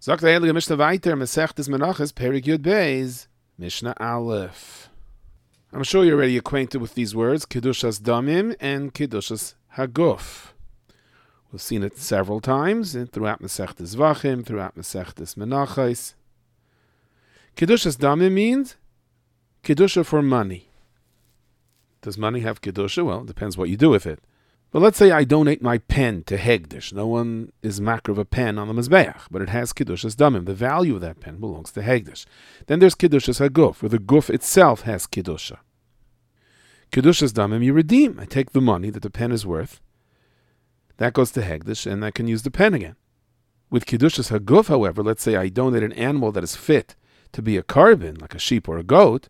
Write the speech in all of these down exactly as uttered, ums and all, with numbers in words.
Sagt der Heilige Mishnah weiter, Masechtes Menachos, Perek Yud Beis, Mishnah Aleph. I'm sure you're already acquainted with these words, Kedushas Damim and Kedushas Haguf. We've seen it several times throughout Masechtes Vachim, throughout Masechtes Menachos. Kedushas Damim means Kedusha for money. Does money have Kedusha? Well, it depends what you do with it. But let's say I donate my pen to Hegdish. No one is makar of a pen on the Mizbeach, but it has Kedushas Damim. The value of that pen belongs to Hegdish. Then there's Kedushas Haguf, where the Guf itself has Kedusha. Kedushas Damim you redeem. I take the money that the pen is worth. That goes to Hegdish, and I can use the pen again. With Kedushas Haguf, however, let's say I donate an animal that is fit to be a carbon, like a sheep or a goat,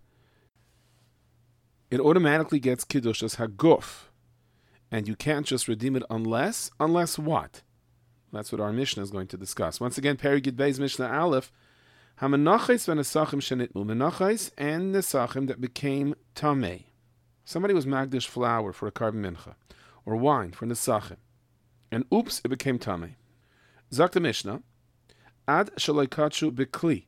it automatically gets Kedushas Haguf. And you can't just redeem it unless, unless what? That's what our Mishnah is going to discuss. Once again, Perek Yud Beis Mishnah Aleph, HaMenachos v'Nesachim shenitmu, Menachos and Nesachim that became Tamei. Somebody was Magdish flour for a carbon mincha, or wine for Nesachim, and oops, it became Tamei. Zak the Mishnah, Ad shaloikachu bekli.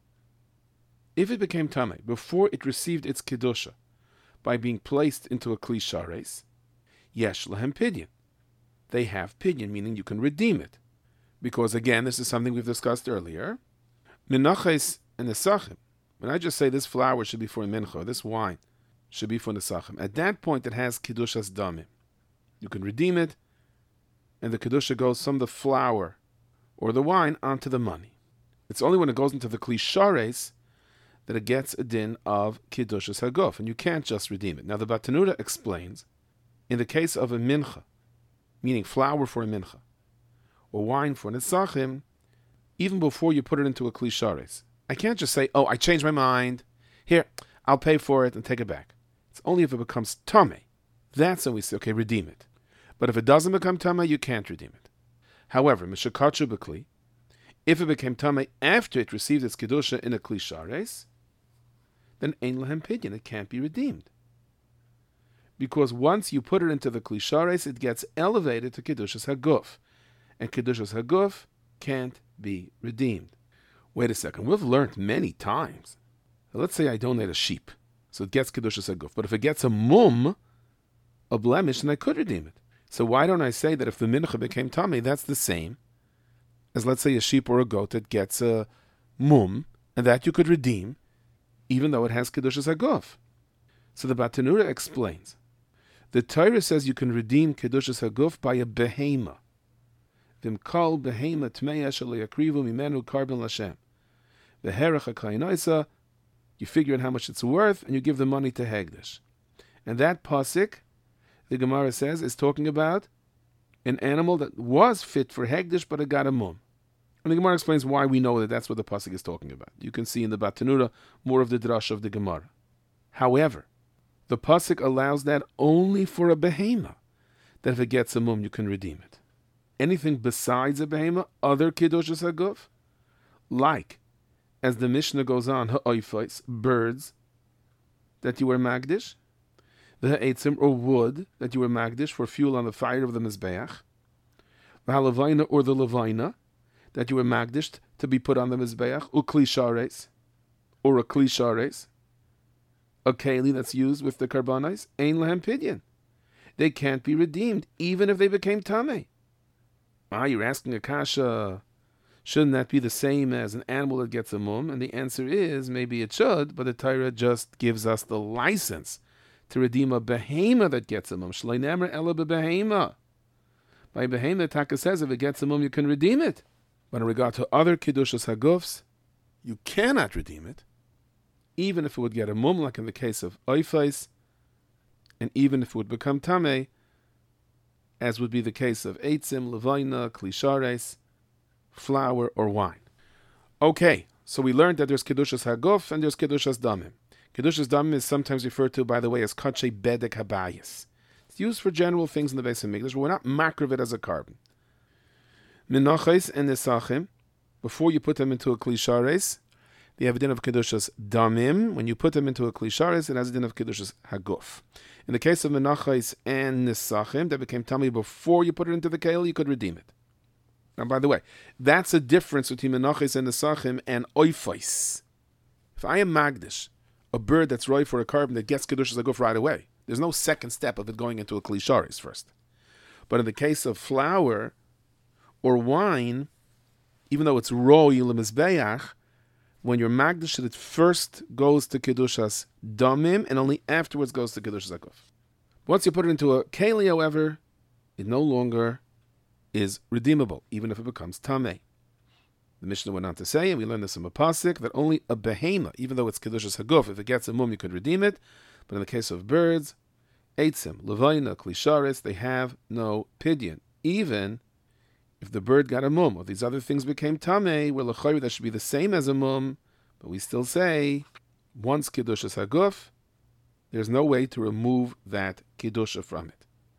If it became Tamei before it received its Kedusha by being placed into a Kli Shares, Yesh lahem pidyon. They have pidyon, meaning you can redeem it. Because again, this is something we've discussed earlier. Menachos and Nesachim. When I just say this flour should be for a mincha, this wine should be for Nesachim, at that point it has Kedushas Damim. You can redeem it, and the Kedusha goes from the flour or the wine onto the money. It's only when it goes into the Kli Shares that it gets a din of Kedushas Haguf, and you can't just redeem it. Now the Batanura explains, in the case of a mincha, meaning flour for a mincha, or wine for Nesachim, even before you put it into a Kli Shares, I can't just say, oh, I changed my mind. Here, I'll pay for it and take it back. It's only if it becomes Tamei. That's when we say, okay, redeem it. But if it doesn't become Tamei, you can't redeem it. However, Mishakachu B'Kli, if it became Tamei after it received its Kedusha in a Kli Shares, then Ein Lahem Pidyon, it can't be redeemed. Because once you put it into the Kli Shares, it gets elevated to Kedushas Haguf. And Kedushas Haguf can't be redeemed. Wait a second, we've learned many times. Let's say I donate a sheep, so it gets Kedushas Haguf. But if it gets a mum, a blemish, then I could redeem it. So why don't I say that if the mincha became Tamei, that's the same as, let's say, a sheep or a goat that gets a mum, and that you could redeem, even though it has Kedushas Haguf. So the Batanura explains, the Torah says you can redeem Kedushas Haguf by a behema. V'mkal behema tmeya shelo yakrivu mimenu karbon l'Hashem. V'herach ha'kainoisa, you figure out how much it's worth, and you give the money to Hegdish. And that pasuk, the Gemara says, is talking about an animal that was fit for Hegdish, but it got a mum. And the Gemara explains why we know that that's what the pasuk is talking about. You can see in the Batanura more of the drash of the Gemara. However, the pasuk allows that only for a behema, that if it gets a mum, you can redeem it. Anything besides a behema, other Kedushas Haguf, like, as the Mishnah goes on, ha'oifos, birds that you were magdish, the ha'etzim, or wood that you were magdish for fuel on the fire of the Mizbeach, the ha'levina, or the levina that you were magdish to be put on the Mizbeach, u'kli shares, or a kli shares, a keli that's used with the karbanis, ein lahem pidyon. They can't be redeemed, even if they became tamei. Ah, you're asking a kasha, shouldn't that be the same as an animal that gets a mum? And the answer is, maybe it should, but the Torah just gives us the license to redeem a behema that gets a mum. Shlei nemer ela bebehema. By behema, Taka says, if it gets a mum, you can redeem it. But in regard to other Kedushas Hagufs, you cannot redeem it, even if it would get a mum, like in the case of oifais, and even if it would become tamei, as would be the case of eitzim, levina, kli shares, flour, or wine. Okay, so we learned that there's Kedushas Haguf and there's Kedushas Damim. Kedushas Damim is sometimes referred to, by the way, as Kachei Bedek Habayis. It's used for general things in the Beis HaMikdash, but we're not makar of it as a carbon. Menachos and Nesachim, before you put them into a Kli Shares, they have a din of Kedushas Damim. When you put them into a Kli Shares, it has a din of Kedushas Haguf. In the case of Menachos and Nesachim, that became Tamei before you put it into the Kale, you could redeem it. Now, by the way, that's a difference between menachos and nesachim and oifos. If I am magdish, a bird that's roy for a carbon that gets kedushas haguf right away, there's no second step of it going into a kli sharis first. But in the case of flour or wine, even though it's roy lemizbeach, when you're magdish, it first goes to kedushas damim and only afterwards goes to kedushas haguf. Once you put it into a keli, however, it no longer is redeemable, even if it becomes tameh. The Mishnah went on to say, and we learned this in a pasuk, that only a behema, even though it's kedushas haguf, if it gets a mum, you could redeem it. But in the case of birds, eitzim, levayna, klisharis, they have no pidyon. Even if the bird got a mum, or these other things became tameh, where l'chayri that should be the same as a mum, but we still say, once kedushas haguf, there's no way to remove that kedusha from it.